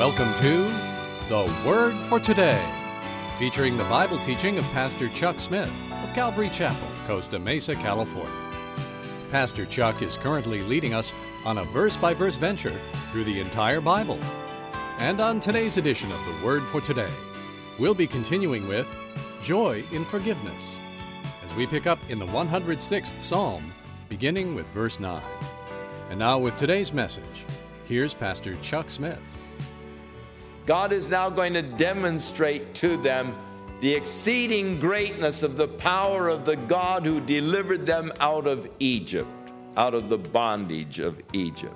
Welcome to The Word for Today, featuring the Bible teaching of Pastor Chuck Smith of Calvary Chapel, Costa Mesa, California. Pastor Chuck is currently leading us on a verse-by-verse venture through the entire Bible. And on today's edition of The Word for Today, we'll be continuing with Joy in Forgiveness, as we pick up in the 106th Psalm, beginning with verse 9. And now with today's message, here's Pastor Chuck Smith. God is now going to demonstrate to them the exceeding greatness of the power of the God who delivered them out of Egypt, out of the bondage of Egypt.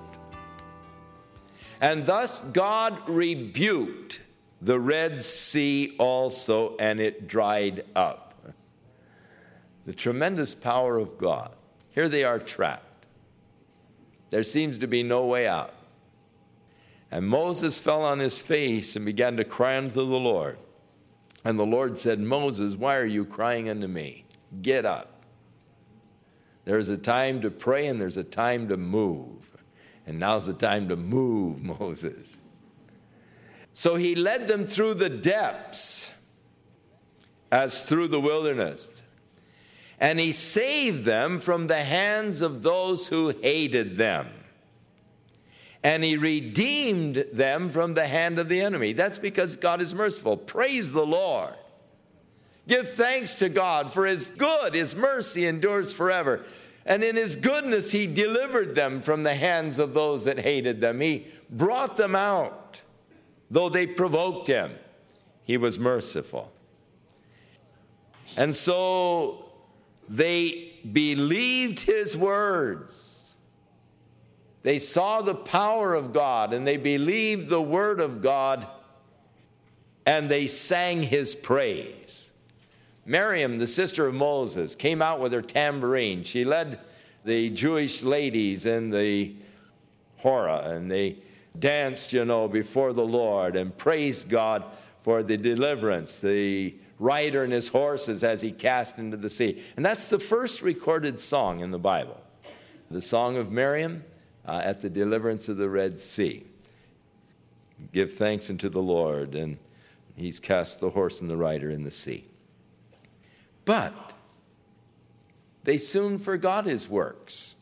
And thus God rebuked the Red Sea also, and it dried up. The tremendous power of God. Here they are trapped. There seems to be no way out. And Moses fell on his face and began to cry unto the Lord. And the Lord said, Moses, why are you crying unto me? Get up. There's a time to pray and there's a time to move. And now's the time to move, Moses. So he led them through the depths as through the wilderness. And he saved them from the hands of those who hated them. And he redeemed them from the hand of the enemy. That's because God is merciful. Praise the Lord. Give thanks to God for his good. His mercy endures forever. And in his goodness, he delivered them from the hands of those that hated them. He brought them out. Though they provoked him, he was merciful. And so they believed his words. They saw the power of God, and they believed the word of God, and they sang his praise. Miriam, the sister of Moses, came out with her tambourine. She led the Jewish ladies in the Horah, and they danced, before the Lord and praised God for the deliverance, the rider and his horses as he cast into the sea. And that's the first recorded song in the Bible, the song of Miriam at the deliverance of the Red Sea. Give thanks unto the Lord, and he's cast the horse and the rider in the sea. But they soon forgot his works,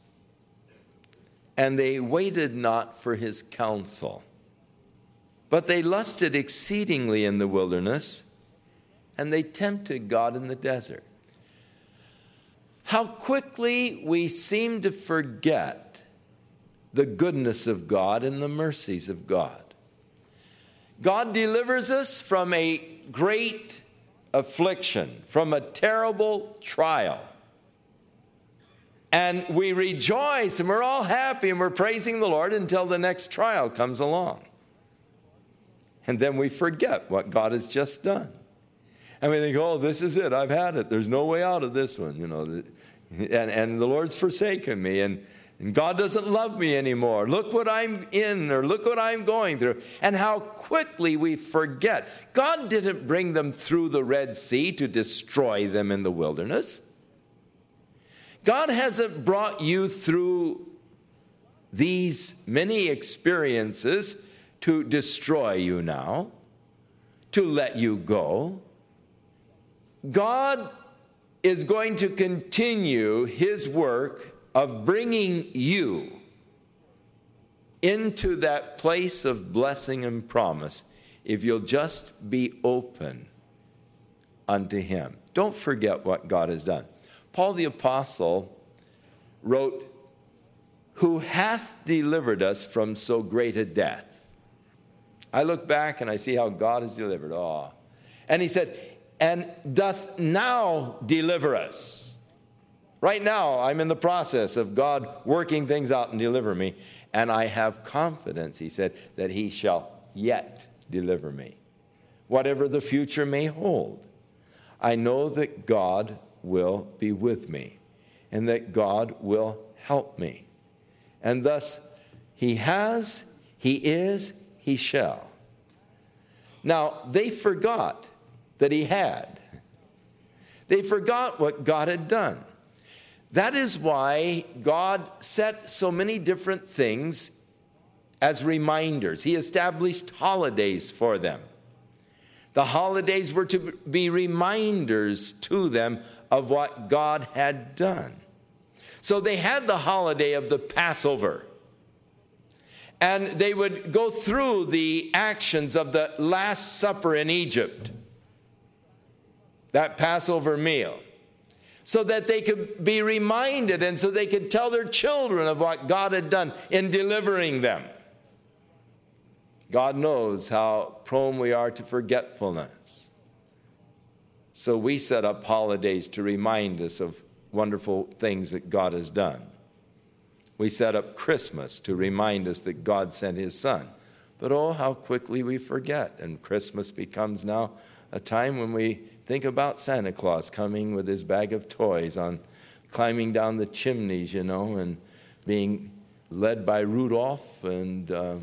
and they waited not for his counsel. But they lusted exceedingly in the wilderness, and they tempted God in the desert. How quickly we seem to forget the goodness of God and the mercies of God. God delivers us from a great affliction, from a terrible trial. And we rejoice and we're all happy and we're praising the Lord until the next trial comes along. And then we forget what God has just done. And we think, oh, this is it. I've had it. There's no way out of this one. And the Lord's forsaken me. And God doesn't love me anymore. Look what I'm in, or look what I'm going through. And how quickly we forget. God didn't bring them through the Red Sea to destroy them in the wilderness. God hasn't brought you through these many experiences to destroy you now, to let you go. God is going to continue his work of bringing you into that place of blessing and promise if you'll just be open unto him. Don't forget what God has done. Paul the Apostle wrote, who hath delivered us from so great a death. I look back and I see how God has delivered. And he said, and doth now deliver us. Right now, I'm in the process of God working things out and deliver me. And I have confidence, he said, that he shall yet deliver me. Whatever the future may hold, I know that God will be with me and that God will help me. And thus, he has, he is, he shall. Now, they forgot that he had. They forgot what God had done. That is why God set so many different things as reminders. He established holidays for them. The holidays were to be reminders to them of what God had done. So they had the holiday of the Passover. And they would go through the actions of the Last Supper in Egypt, that Passover meal, so that they could be reminded and so they could tell their children of what God had done in delivering them. God knows how prone we are to forgetfulness. So we set up holidays to remind us of wonderful things that God has done. We set up Christmas to remind us that God sent his Son. But oh, how quickly we forget. And Christmas becomes now a time when we think about Santa Claus coming with his bag of toys, on climbing down the chimneys, and being led by Rudolph, and the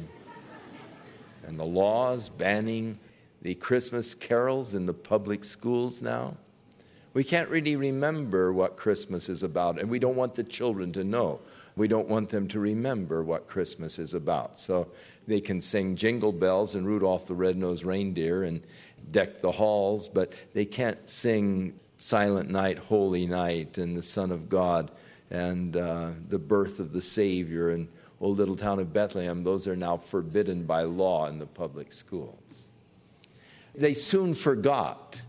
laws banning the Christmas carols in the public schools now. We can't really remember what Christmas is about, and we don't want the children to know. We don't want them to remember what Christmas is about. So they can sing Jingle Bells and Rudolph the Red-Nosed Reindeer and deck the halls, but they can't sing Silent Night, Holy Night, and the Son of God, and the birth of the Savior, and O Little Town of Bethlehem. Those are now forbidden by law in the public schools. They soon forgot.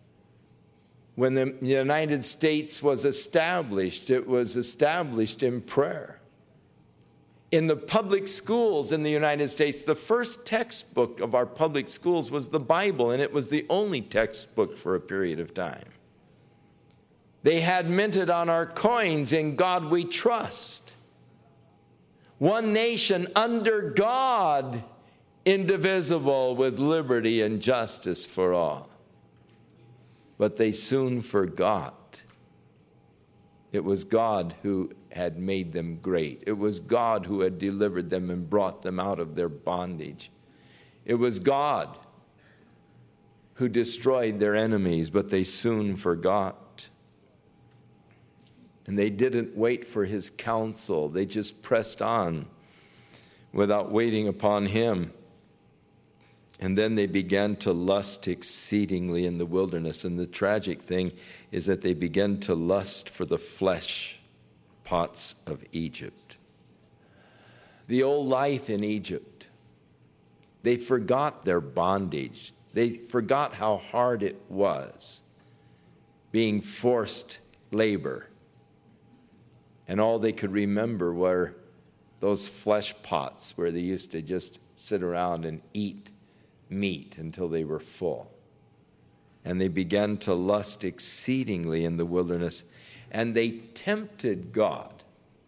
When the United States was established, it was established in prayer. In the public schools in the United States, the first textbook of our public schools was the Bible, and it was the only textbook for a period of time. They had minted on our coins, "In God we trust." One nation under God, indivisible, with liberty and justice for all. But they soon forgot. It was God who had made them great. It was God who had delivered them and brought them out of their bondage. It was God who destroyed their enemies, but they soon forgot. And they didn't wait for his counsel. They just pressed on without waiting upon him. And then they began to lust exceedingly in the wilderness. And the tragic thing is that they began to lust for the flesh pots of Egypt. The old life in Egypt. They forgot their bondage. They forgot how hard it was being forced labor. And all they could remember were those flesh pots where they used to just sit around and eat meat until they were full. And they began to lust exceedingly in the wilderness, and they tempted God.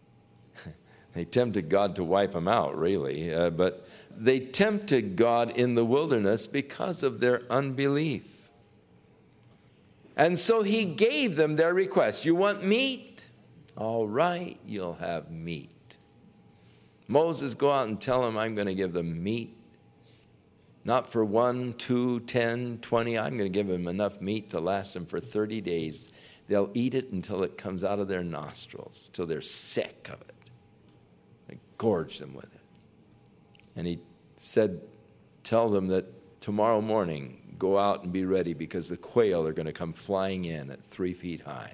They tempted God to wipe them out, really, but they tempted God in the wilderness because of their unbelief. And so he gave them their request. You want meat? All right, you'll have meat. Moses, go out and tell them I'm going to give them meat. Not for 1, 2, 10, 20. I'm going to give them enough meat to last them for 30 days. They'll eat it until it comes out of their nostrils, till they're sick of it. I gorge them with it. And he said, tell them that tomorrow morning, go out and be ready, because the quail are going to come flying in at 3 feet high.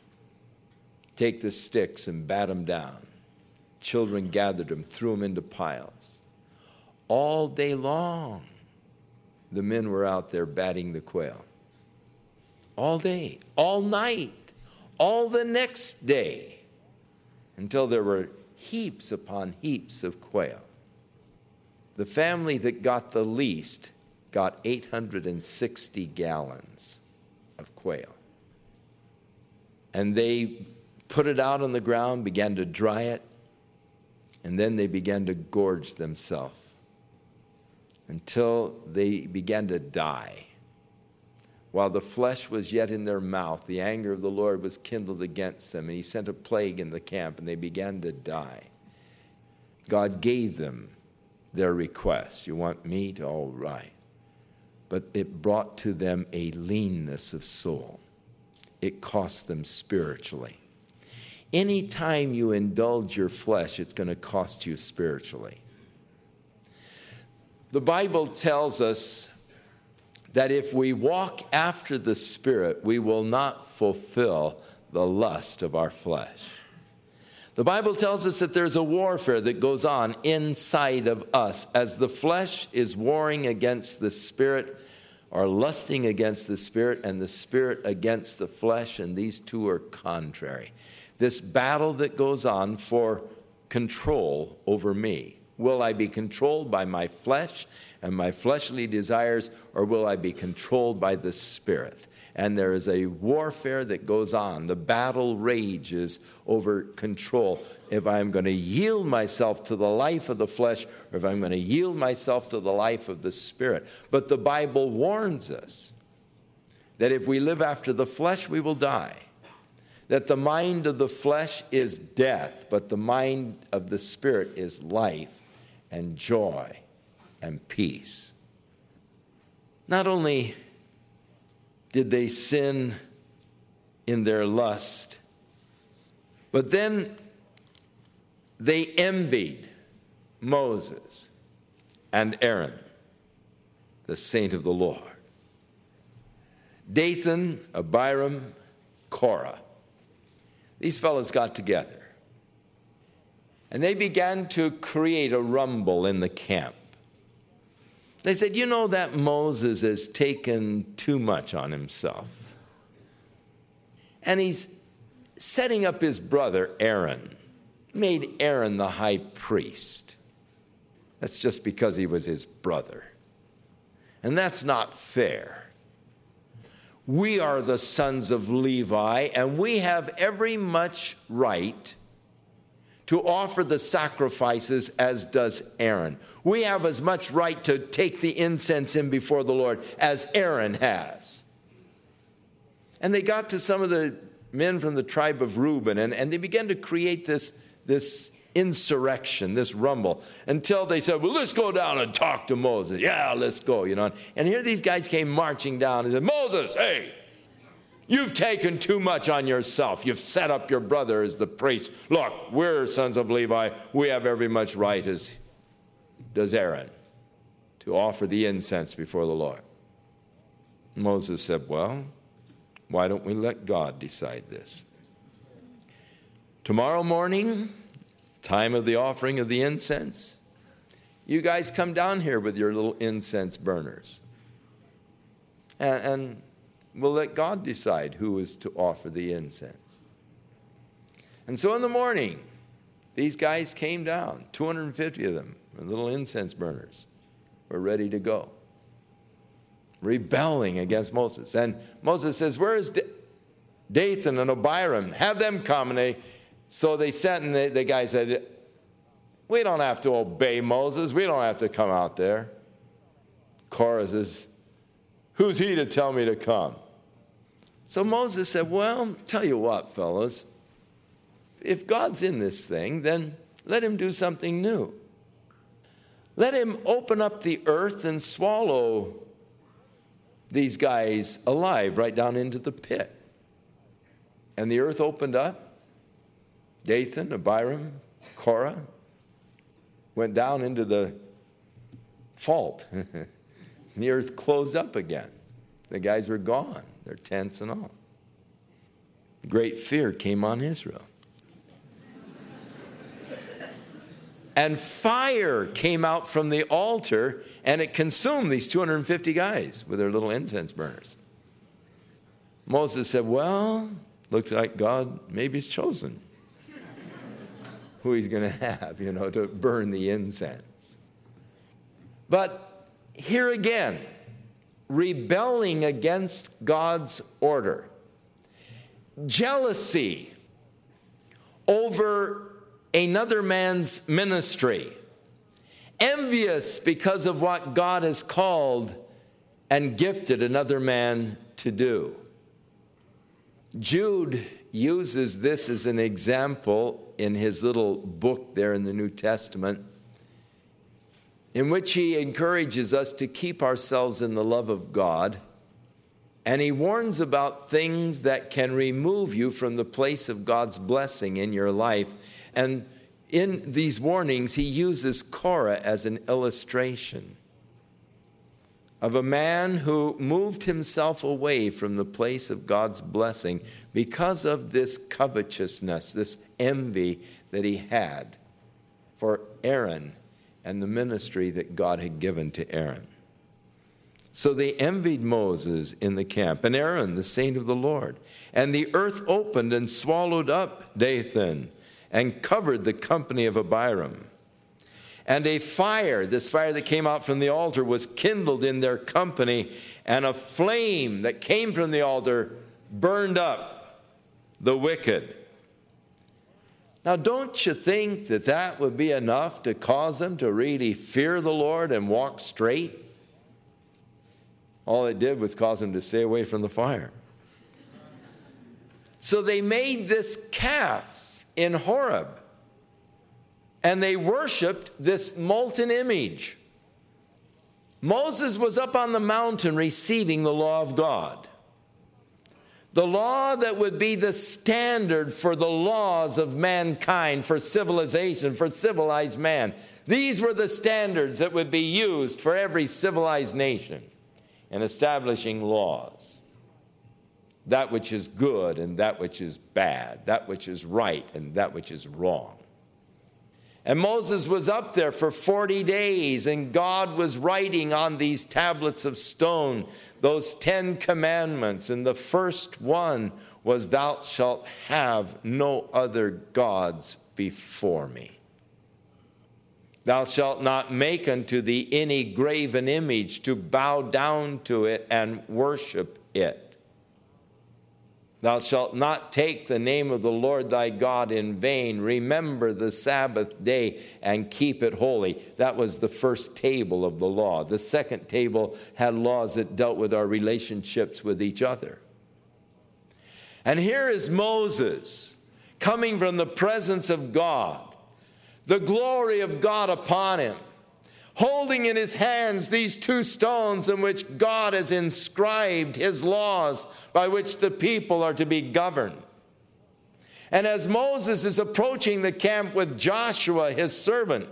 Take the sticks and bat them down. Children gathered them, threw them into piles. All day long, the men were out there batting the quail. All day, all night, all the next day, until there were heaps upon heaps of quail. The family that got the least got 860 gallons of quail. And they put it out on the ground, began to dry it, and then they began to gorge themselves until they began to die. While the flesh was yet in their mouth, the anger of the Lord was kindled against them, and he sent a plague in the camp, and they began to die. God gave them their request. You want meat? All right. But it brought to them a leanness of soul. It cost them spiritually. Anytime you indulge your flesh, it's going to cost you spiritually. The Bible tells us that if we walk after the Spirit, we will not fulfill the lust of our flesh. The Bible tells us that there's a warfare that goes on inside of us as the flesh is warring against the Spirit, or lusting against the Spirit, and the Spirit against the flesh, and these two are contrary. This battle that goes on for control over me. Will I be controlled by my flesh and my fleshly desires, or will I be controlled by the Spirit? And there is a warfare that goes on. The battle rages over control. If I'm going to yield myself to the life of the flesh, or if I'm going to yield myself to the life of the Spirit. But the Bible warns us that if we live after the flesh, we will die. That the mind of the flesh is death, but the mind of the Spirit is life and joy and peace. Not only did they sin in their lust, but then they envied Moses and Aaron, the saint of the Lord. Dathan, Abiram, Korah. These fellows got together, and they began to create a rumble in the camp. They said, you know, that Moses has taken too much on himself. And he's setting up his brother Aaron, made Aaron the high priest. That's just because he was his brother. And that's not fair. We are the sons of Levi, and we have every much right to offer the sacrifices as does Aaron. We have as much right to take the incense in before the Lord as Aaron has. And they got to some of the men from the tribe of Reuben, and they began to create this insurrection, this rumble, until they said, well, let's go down and talk to Moses. Yeah, let's go, you know. And here these guys came marching down and said, Moses, hey, you've taken too much on yourself. You've set up your brother as the priest. Look, we're sons of Levi. We have every much right as does Aaron to offer the incense before the Lord. Moses said, well, why don't we let God decide this? Tomorrow morning, time of the offering of the incense, you guys come down here with your little incense burners. And we'll let God decide who is to offer the incense. And so in the morning, these guys came down, 250 of them, with little incense burners, were ready to go, rebelling against Moses. And Moses says, where is Dathan and Abiram? Have them come. And so they sent, and the guy said, we don't have to obey Moses. We don't have to come out there. Korah says, who's he to tell me to come? So Moses said, well, tell you what, fellas, if God's in this thing, then let him do something new. Let him open up the earth and swallow these guys alive right down into the pit. And the earth opened up. Dathan, Abiram, Korah went down into the fault. The earth closed up again. The guys were gone, their tents and all. Great fear came on Israel. And fire came out from the altar, and it consumed these 250 guys with their little incense burners. Moses said, well, looks like God maybe has chosen who he's going to have, to burn the incense. But here again, rebelling against God's order, jealousy over another man's ministry, envious because of what God has called and gifted another man to do. Jude uses this as an example in his little book there in the New Testament, in which he encourages us to keep ourselves in the love of God, and he warns about things that can remove you from the place of God's blessing in your life. And in these warnings, he uses Korah as an illustration. of a man who moved himself away from the place of God's blessing because of this covetousness, this envy that he had for Aaron and the ministry that God had given to Aaron. So they envied Moses in the camp, and Aaron, the saint of the Lord. And the earth opened and swallowed up Dathan and covered the company of Abiram. And a fire, this fire that came out from the altar, was kindled in their company, and a flame that came from the altar burned up the wicked. Now, don't you think that that would be enough to cause them to really fear the Lord and walk straight? All it did was cause them to stay away from the fire. So they made this calf in Horeb, and they worshiped this molten image. Moses was up on the mountain receiving the law of God. The law that would be the standard for the laws of mankind, for civilization, for civilized man. These were the standards that would be used for every civilized nation in establishing laws. That which is good and that which is bad, that which is right and that which is wrong. And Moses was up there for 40 days, and God was writing on these tablets of stone those 10 commandments. And the first one was, "Thou shalt have no other gods before me. Thou shalt not make unto thee any graven image to bow down to it and worship it. Thou shalt not take the name of the Lord thy God in vain. Remember the Sabbath day and keep it holy." That was the first table of the law. The second table had laws that dealt with our relationships with each other. And here is Moses coming from the presence of God, the glory of God upon him, holding in his hands these 2 stones in which God has inscribed his laws by which the people are to be governed. And as Moses is approaching the camp with Joshua, his servant,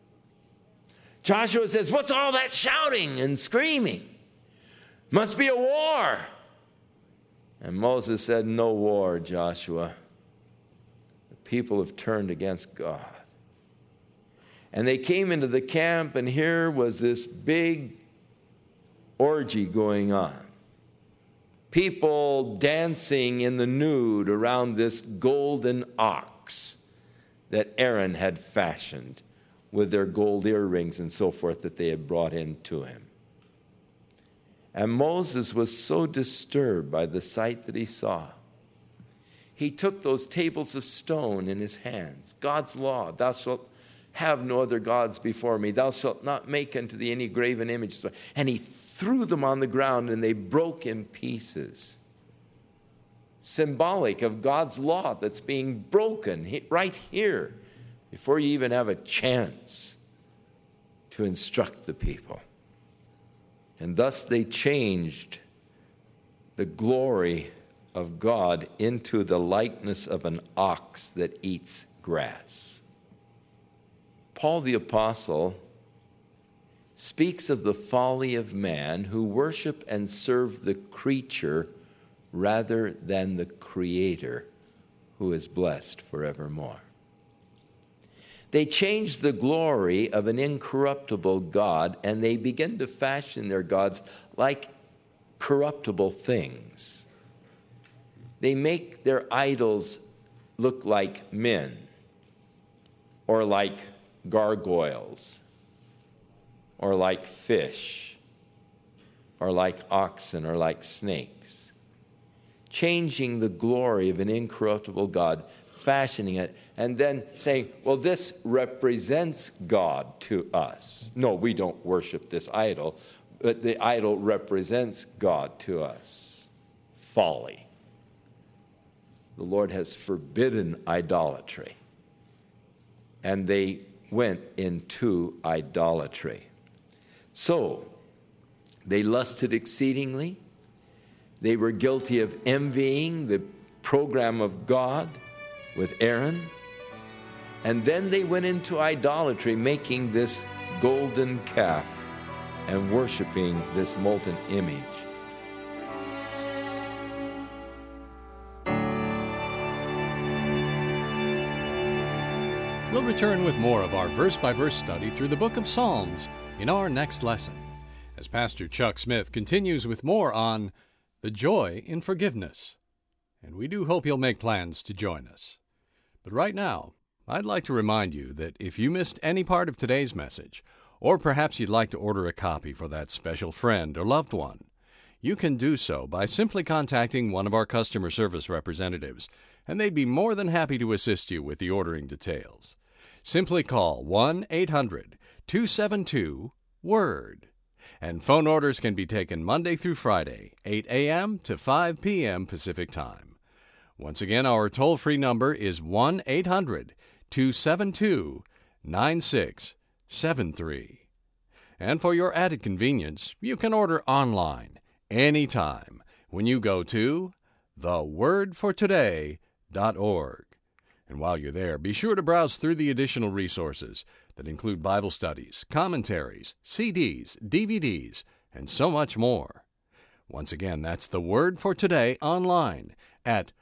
Joshua says, "What's all that shouting and screaming? Must be a war." And Moses said, "No war, Joshua. The people have turned against God." And they came into the camp, and here was this big orgy going on. People dancing in the nude around this golden ox that Aaron had fashioned with their gold earrings and so forth that they had brought in to him. And Moses was so disturbed by the sight that he saw. He took those tables of stone in his hands, God's law, "Thou shalt have no other gods before me. Thou shalt not make unto thee any graven image." And he threw them on the ground, and they broke in pieces. Symbolic of God's law that's being broken right here before you even have a chance to instruct the people. And thus they changed the glory of God into the likeness of an ox that eats grass. Paul the Apostle speaks of the folly of man who worship and serve the creature rather than the Creator, who is blessed forevermore. They change the glory of an incorruptible God, and they begin to fashion their gods like corruptible things. They make their idols look like men, or like gargoyles, or like fish, or like oxen, or like snakes. Changing the glory of an incorruptible God, fashioning it, and then saying, "Well, this represents God to us." No, we don't worship this idol, but the idol represents God to us. Folly. The Lord has forbidden idolatry, and they went into idolatry. So, they lusted exceedingly. They were guilty of envying the program of God with Aaron. And then they went into idolatry, making this golden calf and worshiping this molten image. We'll return with more of our verse-by-verse study through the book of Psalms in our next lesson, as Pastor Chuck Smith continues with more on the joy in forgiveness. And we do hope you'll make plans to join us. But right now, I'd like to remind you that if you missed any part of today's message, or perhaps you'd like to order a copy for that special friend or loved one, you can do so by simply contacting one of our customer service representatives, and they'd be more than happy to assist you with the ordering details. Simply call 1-800-272-WORD. And phone orders can be taken Monday through Friday, 8 a.m. to 5 p.m. Pacific Time. Once again, our toll-free number is 1-800-272-9673. And for your added convenience, you can order online anytime when you go to thewordfortoday.org. And while you're there, be sure to browse through the additional resources that include Bible studies, commentaries, CDs, DVDs, and so much more. Once again, that's The Word for Today online at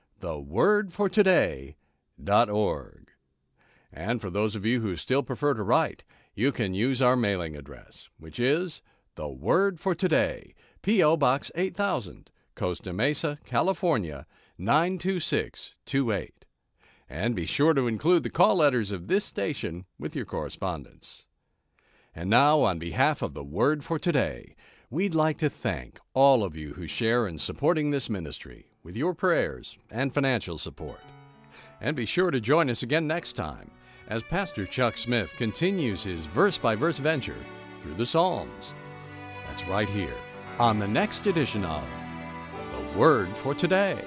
thewordfortoday.org. And for those of you who still prefer to write, you can use our mailing address, which is The Word for Today, P.O. Box 8000, Costa Mesa, California, 92628. And be sure to include the call letters of this station with your correspondence. And now, on behalf of The Word for Today, we'd like to thank all of you who share in supporting this ministry with your prayers and financial support. And be sure to join us again next time as Pastor Chuck Smith continues his verse-by-verse venture through the Psalms. That's right here on the next edition of The Word for Today.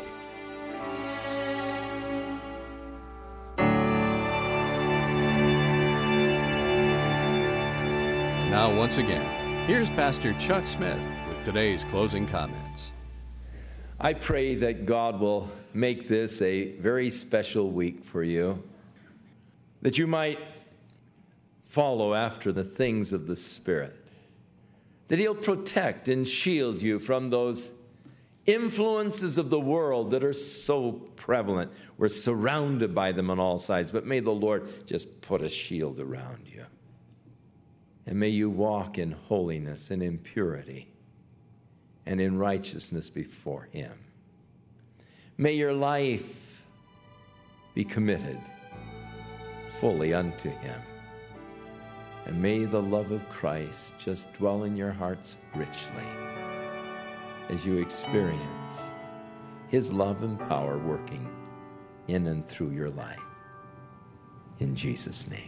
Now, once again, here's Pastor Chuck Smith with today's closing comments. I pray that God will make this a very special week for you, that you might follow after the things of the Spirit, that He'll protect and shield you from those influences of the world that are so prevalent. We're surrounded by them on all sides, but may the Lord just put a shield around you. And may you walk in holiness and in purity and in righteousness before Him. May your life be committed fully unto Him. And may the love of Christ just dwell in your hearts richly as you experience His love and power working in and through your life. In Jesus' name.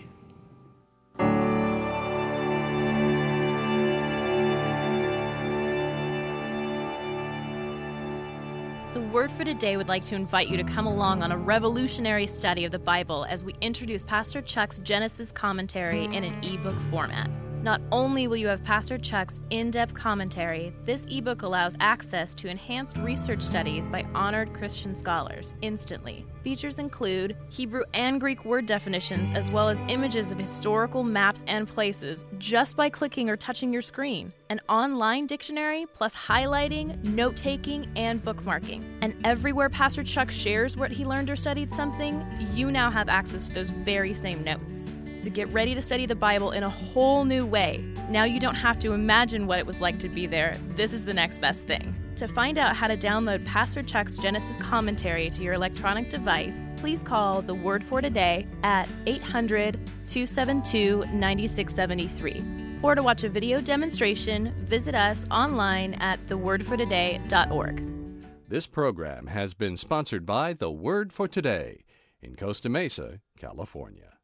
The Word for Today would like to invite you to come along on a revolutionary study of the Bible as we introduce Pastor Chuck's Genesis commentary in an ebook format. Not only will you have Pastor Chuck's in-depth commentary, this ebook allows access to enhanced research studies by honored Christian scholars instantly. Features include Hebrew and Greek word definitions, as well as images of historical maps and places just by clicking or touching your screen. An online dictionary, plus highlighting, note-taking, and bookmarking. And everywhere Pastor Chuck shares what he learned or studied something, you now have access to those very same notes. So get ready to study the Bible in a whole new way. Now you don't have to imagine what it was like to be there. This is the next best thing. To find out how to download Pastor Chuck's Genesis commentary to your electronic device, please call The Word for Today at 800-272-9673. Or to watch a video demonstration, visit us online at thewordfortoday.org. This program has been sponsored by The Word for Today in Costa Mesa, California.